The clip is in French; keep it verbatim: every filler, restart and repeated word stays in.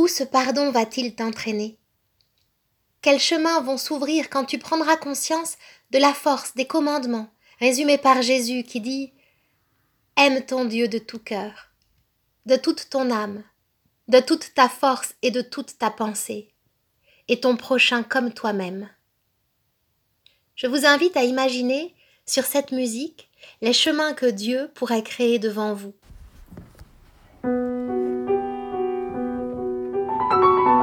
Où ce pardon va-t-il t'entraîner? Quels chemins vont s'ouvrir quand tu prendras conscience de la force des commandements, résumés par Jésus qui dit « Aime ton Dieu de tout cœur, de toute ton âme, de toute ta force et de toute ta pensée, et ton prochain comme toi-même. » Je vous invite à imaginer, sur cette musique, les chemins que Dieu pourrait créer devant vous.